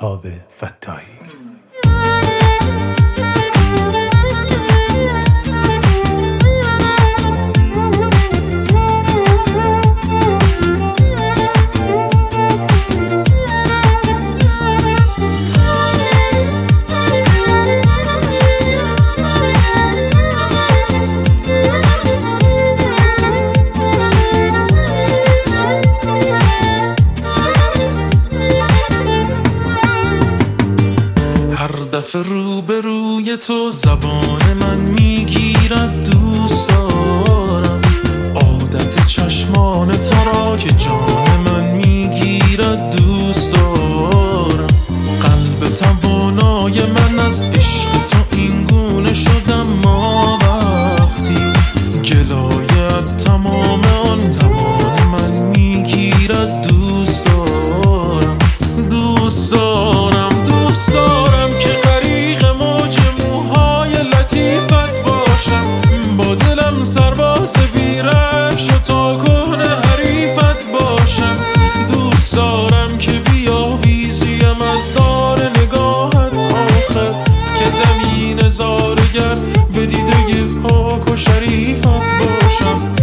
کاوه فتاحی. دفعه روبروی تو زبان من میگیرد، دوست دارم عادت چشمان تو را که جان من میگیرد، دوست دارم قلب توانای من از عشق تو این گونه شدم، ما وقتی گلایت تمام آن توان من میگیرد، دوست دارم دوست دارم دوست دارم که غریق موج موهای لطیفت باشم، با دلم سرباز بی‌ربش و تا کهنه حریفت باشم، دوست دارم که بیاویزیم از دار نگاهت آخر، که دمی نظارگر به دیده پاک و شریفت باشم.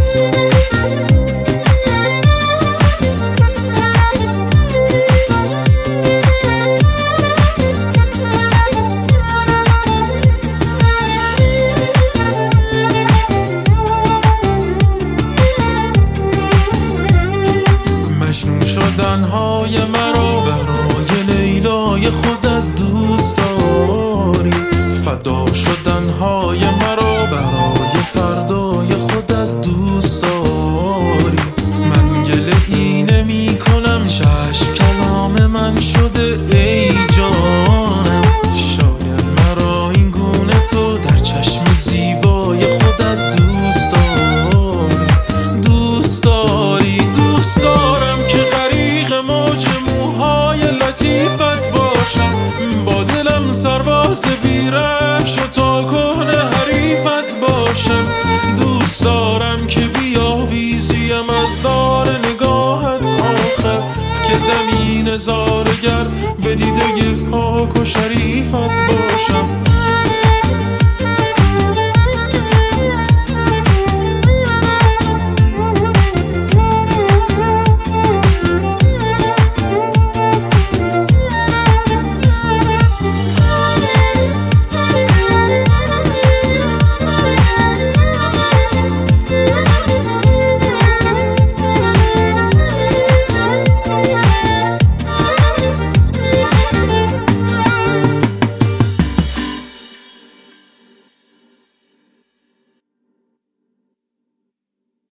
مجنون شدنهای مرا برای لیلای خودت دوست داری، فدا شدنهای مرا برای فردای خودت دوست داری، من گله ای نمی کنم، چشم کلام من شده ای جانم، شاید مرا این گونه تو در چشم زیبای خودت دوست داری، دوست داری دوست دارم که غریق موج موهای لطیفت باشم، با دلم سرباز بی‌ربش و تا کهنه حریفت باشم، دوست دارم که بیاویزیم از دار نگاهت آخر، که دمی نظارگر به دیده پاک و شریفت باشم.